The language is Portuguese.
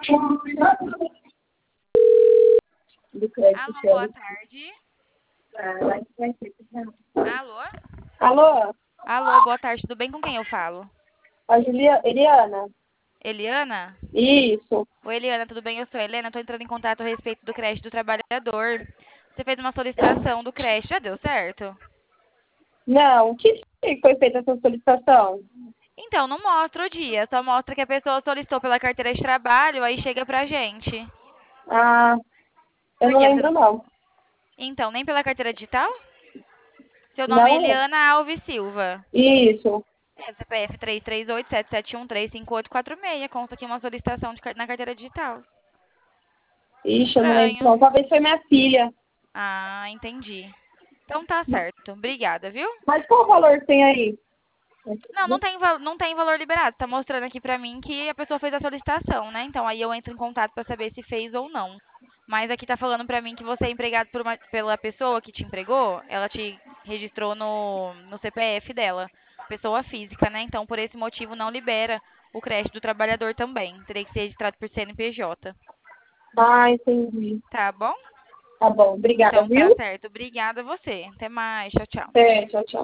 Do crédito. Alô, boa tarde. Alô? Alô? Alô, boa tarde. Tudo bem? Com quem eu falo? A Eliana? Eliana? Isso. Oi, Eliana, tudo bem? Eu sou a Helena. Estou entrando em contato a respeito do crédito do trabalhador. Você fez uma solicitação do crédito. Já deu certo? Não, que foi feita essa solicitação? Então, não mostra o dia. Só mostra que a pessoa solicitou pela carteira de trabalho, aí chega pra gente. Ah, eu Por não quê? lembro não. Então, nem pela carteira digital? Seu nome é Não? Eliana Alves Silva. Isso. É, CPF 338-771-35846. Consta aqui uma solicitação na carteira digital. Ixi, eu não lembro Estranho. não. Talvez foi minha filha. Ah, entendi. Então tá certo. Obrigada, viu? Mas qual o valor que tem aí? Não, não tem valor liberado. Tá mostrando aqui pra mim que a pessoa fez a solicitação, né? Então aí eu entro em contato pra saber se fez ou não. Mas aqui tá falando pra mim que você é empregado pela pessoa que te empregou. Ela te registrou no CPF dela. Pessoa física, né? Então por esse motivo não libera o crédito do trabalhador também. Teria que ser registrado por CNPJ. Ah, entendi. Tá bom? Tá bom, obrigada, Então tá viu? certo. Obrigada a você. Até mais. Tchau, tchau. Tchau, tchau.